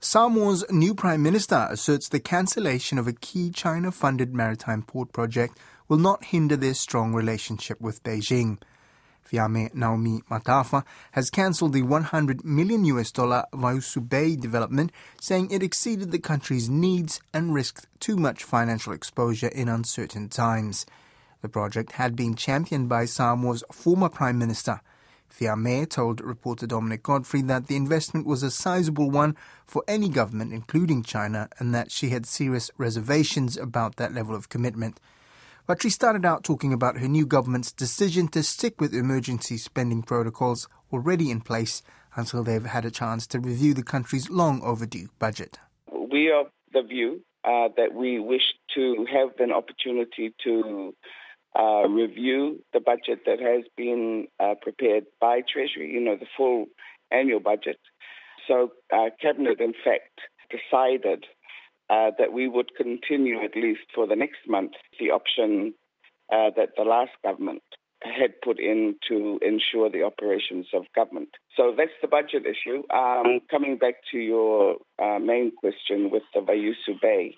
Samoa's new Prime Minister asserts the cancellation of a key China-funded maritime port project will not hinder their strong relationship with Beijing. Fiame Naomi Matafa has cancelled the $100 million Waiusu Bay development, saying it exceeded the country's needs and risked too much financial exposure in uncertain times. The project had been championed by Samoa's former Prime Minister. Fiame told reporter Dominic Godfrey that the investment was a sizable one for any government, including China, and that she had serious reservations about that level of commitment. But she started out talking about her new government's decision to stick with emergency spending protocols already in place until they've had a chance to review the country's long overdue budget. We are of the view that we wish to have an opportunity to review the budget that has been prepared by Treasury, the full annual budget. So Cabinet, in fact, decided that we would continue, at least for the next month, the option that the last government had put in to ensure the operations of government. So that's the budget issue. Coming back to your main question with the Waiusu Bay,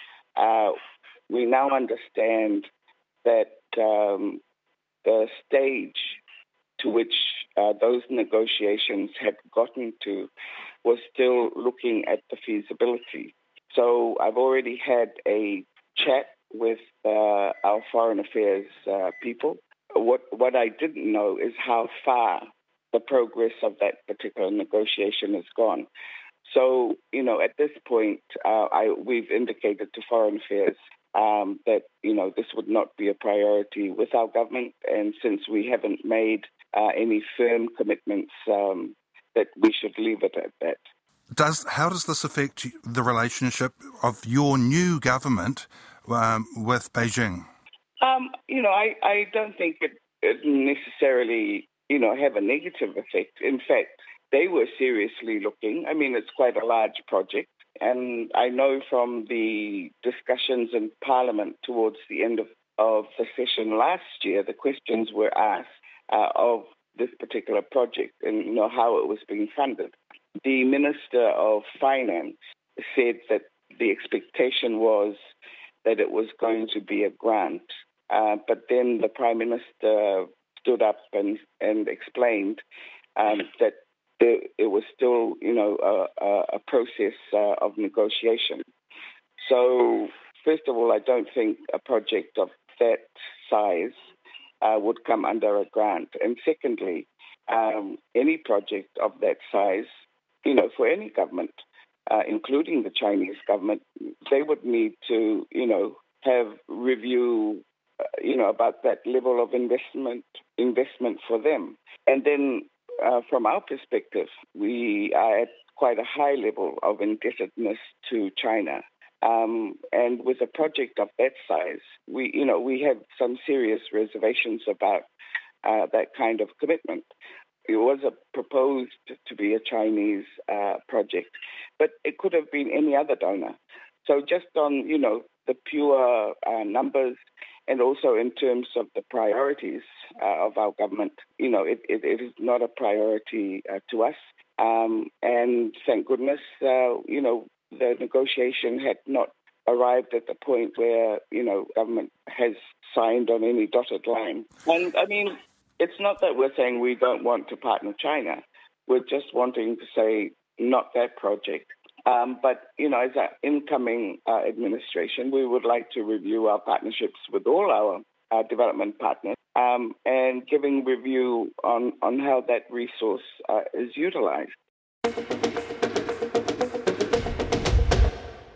we now understand that the stage to which those negotiations had gotten to was still looking at the feasibility. So I've already had a chat with our foreign affairs people. What I didn't know is how far the progress of that particular negotiation has gone. So, at this point, we've indicated to Foreign Affairs that, this would not be a priority with our government. And since we haven't made any firm commitments, that we should leave it at that. How does this affect the relationship of your new government with Beijing? I don't think it necessarily, have a negative effect. In fact, they were seriously looking. I mean, it's quite a large project. And I know from the discussions in Parliament towards the end of the session last year, the questions were asked of this particular project and, how it was being funded. The Minister of Finance said that the expectation was that it was going to be a grant, but then the Prime Minister stood up and explained that it was still, a process of negotiation. So, first of all, I don't think a project of that size would come under a grant. And secondly, any project of that size, for any government, including the Chinese government, they would need to, have review, about that level of investment for them. And then from our perspective, we are at quite a high level of indebtedness to China. And with a project of that size, we have some serious reservations about that kind of commitment. It was proposed to be a Chinese project, but it could have been any other donor. So just on, the pure numbers and also in terms of the priorities of our government, it is not a priority to us. And thank goodness, the negotiation had not arrived at the point where, government has signed on any dotted line. And I mean, it's not that we're saying we don't want to partner with China. We're just wanting to say not that project. But, as an incoming administration, we would like to review our partnerships with all our development partners and giving review on how that resource is utilized.